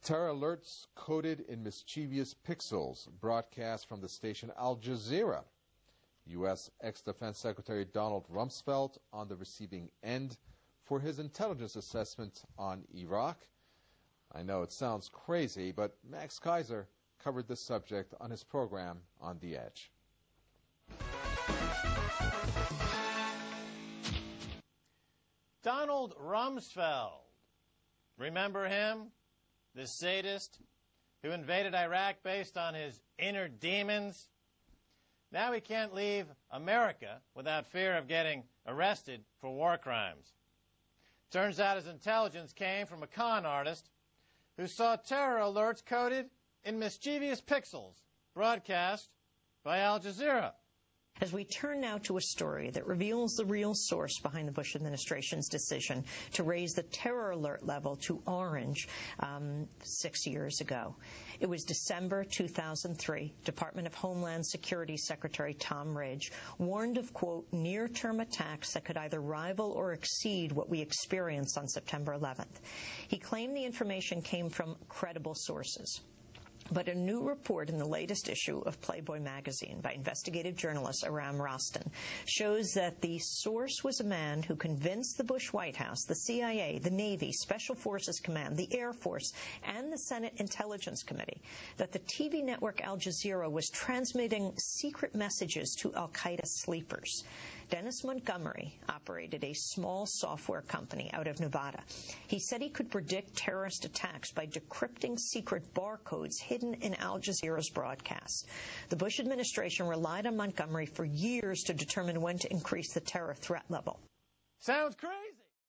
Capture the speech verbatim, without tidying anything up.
Terror alerts coded in mischievous pixels broadcast from the station Al Jazeera. U S ex-Defense Secretary Donald Rumsfeld on the receiving end for his intelligence assessment on Iraq. I know it sounds crazy, but Max Kaiser covered this subject on his program On the Edge. Donald Rumsfeld. Remember him? The sadist who invaded Iraq based on his inner demons? Now he can't leave America without fear of getting arrested for war crimes. Turns out his intelligence came from a con artist who saw terror alerts coded in mischievous pixels broadcast by Al Jazeera. As we turn now to a story that reveals the real source behind the Bush administration's decision to raise the terror alert level to orange um, six years ago. It was December two thousand three. Department of Homeland Security Secretary Tom Ridge warned of, quote, near-term attacks that could either rival or exceed what we experienced on September eleventh. He claimed the information came from credible sources. But a new report in the latest issue of Playboy magazine by investigative journalist Aram Rostin shows that the source was a man who convinced the Bush White House, the C I A, the Navy, Special Forces Command, the Air Force, and the Senate Intelligence Committee that the T V network Al Jazeera was transmitting secret messages to al-Qaeda sleepers. Dennis Montgomery operated a small software company out of Nevada. He said he could predict terrorist attacks by decrypting secret barcodes hidden in Al Jazeera's broadcasts. The Bush administration relied on Montgomery for years to determine when to increase the terror threat level. Sounds crazy.